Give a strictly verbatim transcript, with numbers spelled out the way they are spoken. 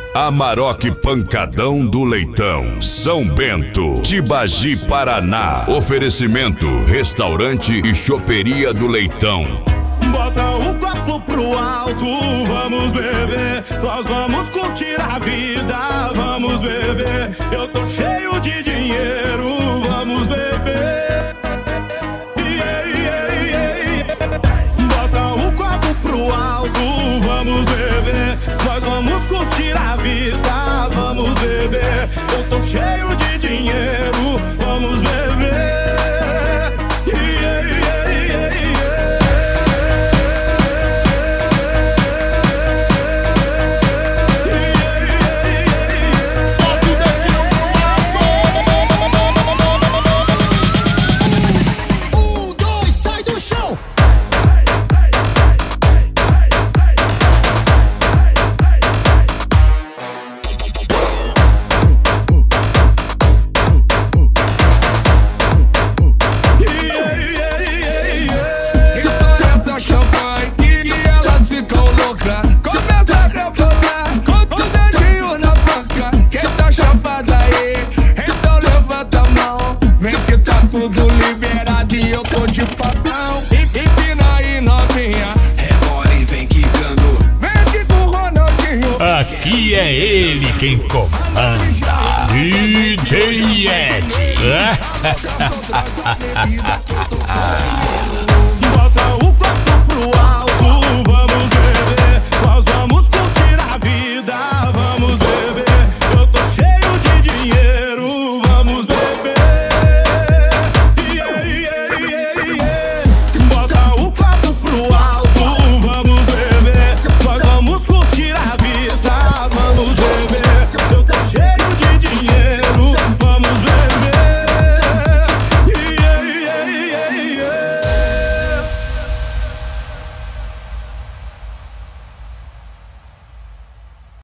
Amarok Pancadão do Leitão, São Bento, Tibagi, Paraná. Oferecimento, restaurante e choperia do Leitão. Bota o copo pro alto, vamos beber. Nós vamos curtir a vida, vamos beber. Eu tô cheio de dinheiro, vamos beber. Yeah, yeah, yeah, yeah. Bota o copo pro alto, vamos beber. Nós vamos curtir a vida, vamos beber. Eu tô cheio de dinheiro, vamos beber. Yeah, yeah, yeah, yeah. Tudo liberado e eu tô de papão. Empina aí, novinha, rebola e vem quicando. vem aqui com o Ronaldinho. Aqui é ele quem comanda, D J Ed. Bota o